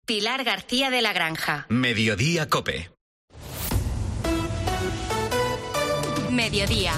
Pilar García de la Granja. Mediodía COPE. Mediodía.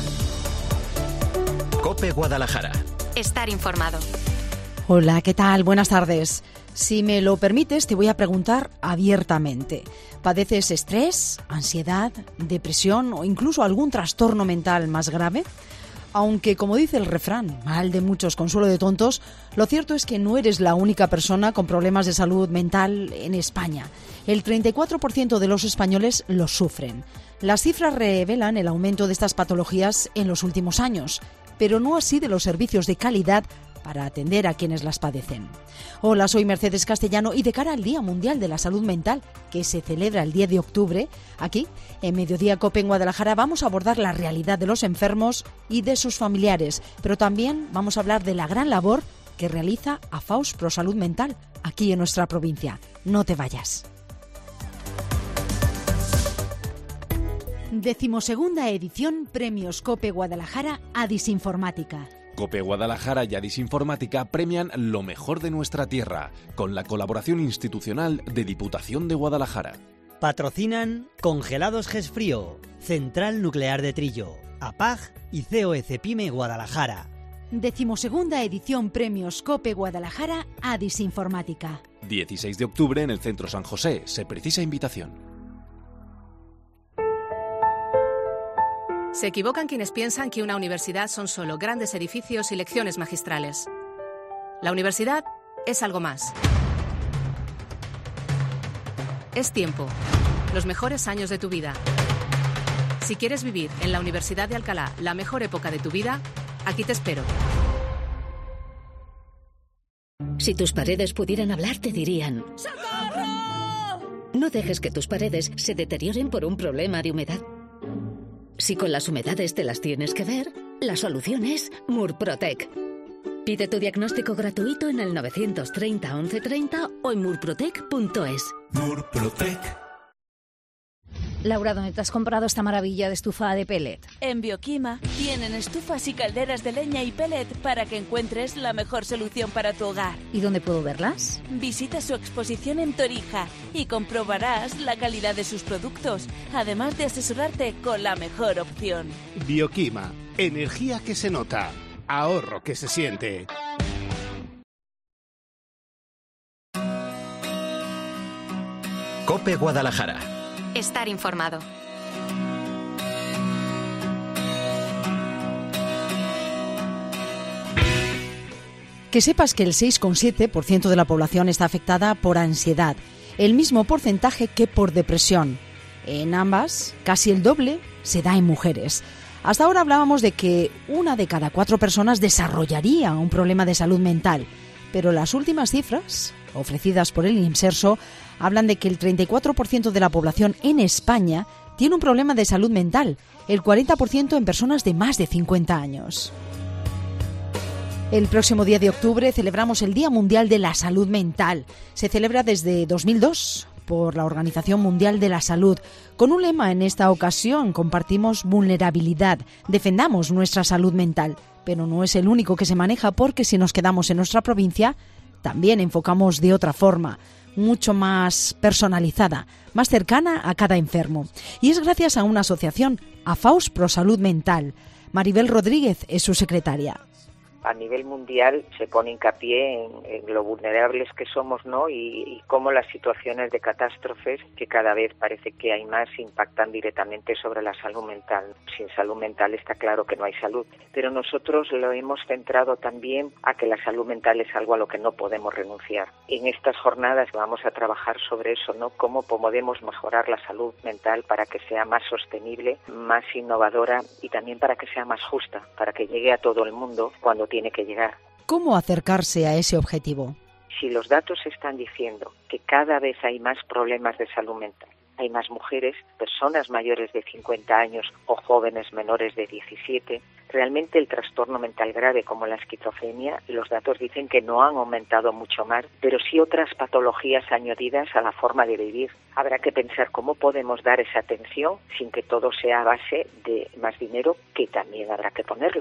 COPE Guadalajara. Estar informado. Hola, ¿qué tal? Buenas tardes. Si me lo permites, te voy a preguntar abiertamente. ¿Padeces estrés, ansiedad, depresión o incluso algún trastorno mental más grave? Aunque, como dice el refrán, mal de muchos, consuelo de tontos, lo cierto es que no eres la única persona con problemas de salud mental en España. El 34% de los españoles los sufren. Las cifras revelan el aumento de estas patologías en los últimos años, pero no así de los servicios de calidad para atender a quienes las padecen. Hola, soy Mercedes Castellano y de cara al Día Mundial de la Salud Mental, que se celebra el 10 de octubre, aquí, en Mediodía COPE en Guadalajara, vamos a abordar la realidad de los enfermos y de sus familiares, pero también vamos a hablar de la gran labor que realiza AFAUS Pro Salud Mental, aquí en nuestra provincia. No te vayas. 12ª edición Premios COPE Guadalajara Adis Informática. COPE Guadalajara y Adis Informática premian lo mejor de nuestra tierra, con la colaboración institucional de Diputación de Guadalajara. Patrocinan Congelados Gesfrío, Central Nuclear de Trillo, APAG y COE Cepime Guadalajara. 12ª edición Premios COPE Guadalajara Adis Informática. 16 de octubre en el Centro San José. Se precisa invitación. Se equivocan quienes piensan que una universidad son solo grandes edificios y lecciones magistrales. La universidad es algo más. Es tiempo, los mejores años de tu vida. Si quieres vivir en la Universidad de Alcalá la mejor época de tu vida, aquí te espero. Si tus paredes pudieran hablar, te dirían: ¡socorro! No dejes que tus paredes se deterioren por un problema de humedad. Si con las humedades te las tienes que ver, la solución es Murprotec. Pide tu diagnóstico gratuito en el 930 1130 o en murprotec.es. Murprotec. Laura, ¿dónde te has comprado esta maravilla de estufa de pellet? En Bioquima tienen estufas y calderas de leña y pellet para que encuentres la mejor solución para tu hogar. ¿Y dónde puedo verlas? Visita su exposición en Torija y comprobarás la calidad de sus productos, además de asesorarte con la mejor opción. Bioquima, energía que se nota, ahorro que se siente. COPE Guadalajara. Estar informado. Que sepas que el 6,7% de la población está afectada por ansiedad, el mismo porcentaje que por depresión. En ambas, casi el doble se da en mujeres. Hasta ahora hablábamos de que 1 de cada 4 personas desarrollaría un problema de salud mental, pero las últimas cifras, ofrecidas por el INSERSO, hablan de que el 34% de la población en España tiene un problema de salud mental, el 40% en personas de más de 50 años. El próximo 10 de octubre celebramos el Día Mundial de la Salud Mental. Se celebra desde 2002 por la Organización Mundial de la Salud. Con un lema en esta ocasión: compartimos vulnerabilidad, defendamos nuestra salud mental. Pero no es el único que se maneja, porque si nos quedamos en nuestra provincia, también enfocamos de otra forma, mucho más personalizada, más cercana a cada enfermo. Y es gracias a una asociación, AFAUS Pro Salud Mental. Maribel Rodríguez es su secretaria. A nivel mundial se pone hincapié en lo vulnerables que somos, ¿no? Y cómo las situaciones de catástrofes, que cada vez parece que hay más, impactan directamente sobre la salud mental. Sin salud mental está claro que no hay salud, pero nosotros lo hemos centrado también a que la salud mental es algo a lo que no podemos renunciar. En estas jornadas vamos a trabajar sobre eso, ¿no? Cómo podemos mejorar la salud mental para que sea más sostenible, más innovadora y también para que sea más justa, para que llegue a todo el mundo cuando tiene que llegar. ¿Cómo acercarse a ese objetivo? Si los datos están diciendo que cada vez hay más problemas de salud mental, hay más mujeres, personas mayores de 50 años o jóvenes menores de 17, realmente el trastorno mental grave como la esquizofrenia, los datos dicen que no han aumentado mucho más, pero sí otras patologías añadidas a la forma de vivir. Habrá que pensar cómo podemos dar esa atención sin que todo sea a base de más dinero, que también habrá que ponerlo.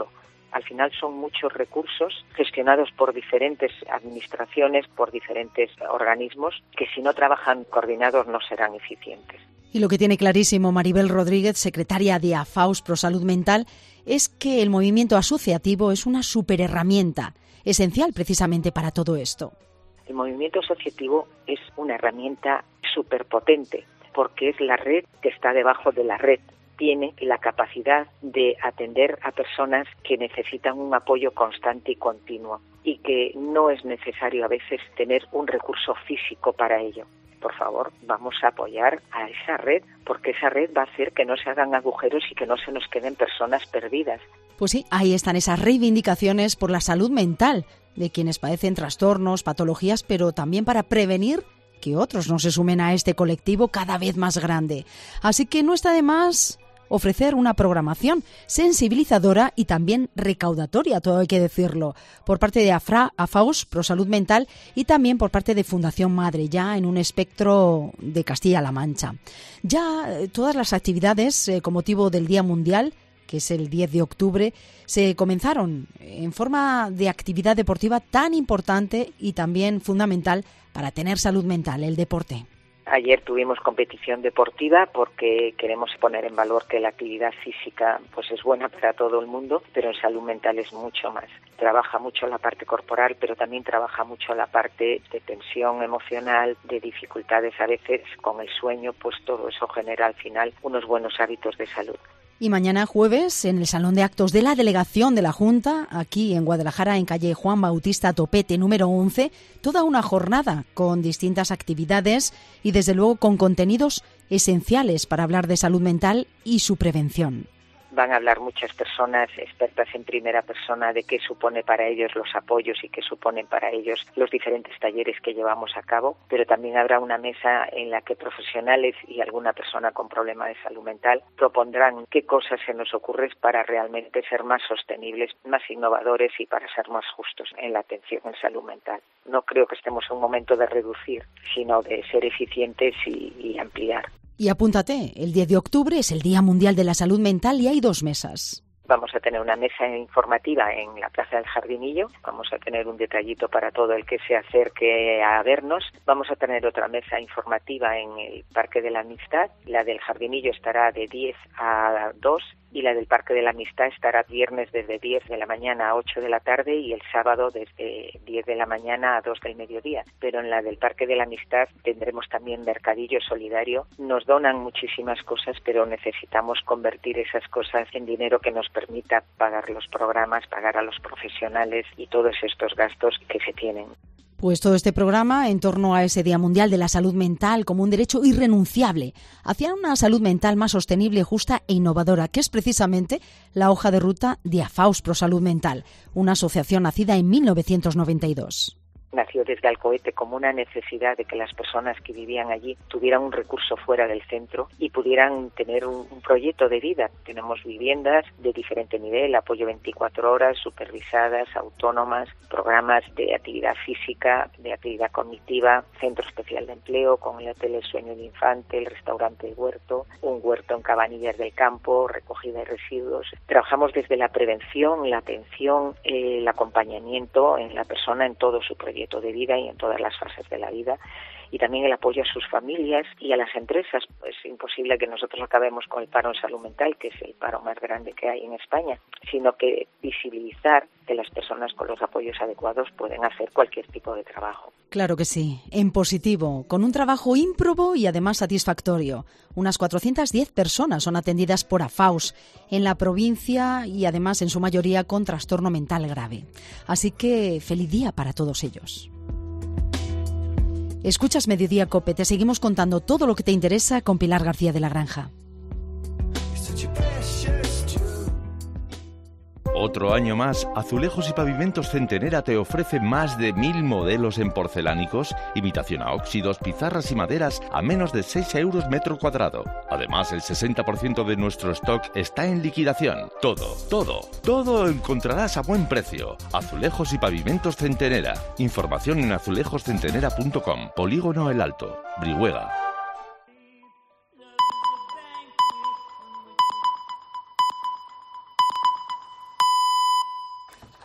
Al final son muchos recursos gestionados por diferentes administraciones, por diferentes organismos, que si no trabajan coordinados no serán eficientes. Y lo que tiene clarísimo Maribel Rodríguez, secretaria de AFAUS Pro Salud Mental, es que el movimiento asociativo es una superherramienta, esencial precisamente para todo esto. El movimiento asociativo es una herramienta superpotente, porque es la red que está debajo de la red. Tiene la capacidad de atender a personas que necesitan un apoyo constante y continuo y que no es necesario a veces tener un recurso físico para ello. Por favor, vamos a apoyar a esa red, porque esa red va a hacer que no se hagan agujeros y que no se nos queden personas perdidas. Pues sí, ahí están esas reivindicaciones por la salud mental de quienes padecen trastornos, patologías, pero también para prevenir que otros no se sumen a este colectivo cada vez más grande. Así que no está de más ofrecer una programación sensibilizadora y también recaudatoria, todo hay que decirlo, por parte de AFAUS Pro Salud Mental y también por parte de Fundación Madre, ya en un espectro de Castilla-La Mancha. Ya todas las actividades con motivo del Día Mundial, que es el 10 de octubre, se comenzaron en forma de actividad deportiva tan importante y también fundamental para tener salud mental, el deporte. Ayer tuvimos competición deportiva porque queremos poner en valor que la actividad física pues es buena para todo el mundo, pero en salud mental es mucho más. Trabaja mucho la parte corporal, pero también trabaja mucho la parte de tensión emocional, de dificultades a veces con el sueño, pues todo eso genera al final unos buenos hábitos de salud. Y mañana jueves, en el Salón de Actos de la Delegación de la Junta, aquí en Guadalajara, en calle Juan Bautista Topete, número 11, toda una jornada con distintas actividades y, desde luego, con contenidos esenciales para hablar de salud mental y su prevención. Van a hablar muchas personas expertas en primera persona de qué supone para ellos los apoyos y qué suponen para ellos los diferentes talleres que llevamos a cabo, pero también habrá una mesa en la que profesionales y alguna persona con problema de salud mental propondrán qué cosas se nos ocurre para realmente ser más sostenibles, más innovadores y para ser más justos en la atención en salud mental. No creo que estemos en un momento de reducir, sino de ser eficientes y ampliar. Y apúntate, el 10 de octubre es el Día Mundial de la Salud Mental y hay 2 mesas. Vamos a tener una mesa informativa en la Plaza del Jardinillo. Vamos a tener un detallito para todo el que se acerque a vernos. Vamos a tener otra mesa informativa en el Parque de la Amistad. La del Jardinillo estará de 10 a 2 y la del Parque de la Amistad estará viernes desde 10 de la mañana a 8 de la tarde y el sábado desde 10 de la mañana a 2 del mediodía. Pero en la del Parque de la Amistad tendremos también mercadillo solidario. Nos donan muchísimas cosas, pero necesitamos convertir esas cosas en dinero que nos permita pagar los programas, pagar a los profesionales y todos estos gastos que se tienen. Pues todo este programa en torno a ese Día Mundial de la Salud Mental como un derecho irrenunciable hacia una salud mental más sostenible, justa e innovadora, que es precisamente la hoja de ruta de AFAUS Pro Salud Mental, una asociación nacida en 1992. Nació desde Alcoete como una necesidad de que las personas que vivían allí tuvieran un recurso fuera del centro y pudieran tener un proyecto de vida. Tenemos viviendas de diferente nivel, apoyo 24 horas, supervisadas, autónomas, programas de actividad física, de actividad cognitiva, centro especial de empleo con el hotel El Sueño del Infante, el restaurante El Huerto, un huerto en Cabanillas del Campo, recogida de residuos. Trabajamos desde la prevención, la atención, el acompañamiento en la persona en todo su proyecto de vida y en todas las fases de la vida, y también el apoyo a sus familias y a las empresas. Es imposible que nosotros acabemos con el paro en salud mental, que es el paro más grande que hay en España, sino que visibilizar que las personas con los apoyos adecuados pueden hacer cualquier tipo de trabajo. Claro que sí, en positivo, con un trabajo ímprobo y además satisfactorio. Unas 410 personas son atendidas por AFAUS en la provincia y además en su mayoría con trastorno mental grave. Así que feliz día para todos ellos. Escuchas Mediodía COPE, te seguimos contando todo lo que te interesa con Pilar García de la Granja. Otro año más, Azulejos y Pavimentos Centenera te ofrece más de 1000 modelos en porcelánicos, imitación a óxidos, pizarras y maderas a menos de 6 euros metro cuadrado. Además, el 60% de nuestro stock está en liquidación. Todo encontrarás a buen precio. Azulejos y Pavimentos Centenera. Información en azulejoscentenera.com. Polígono El Alto, Brihuega.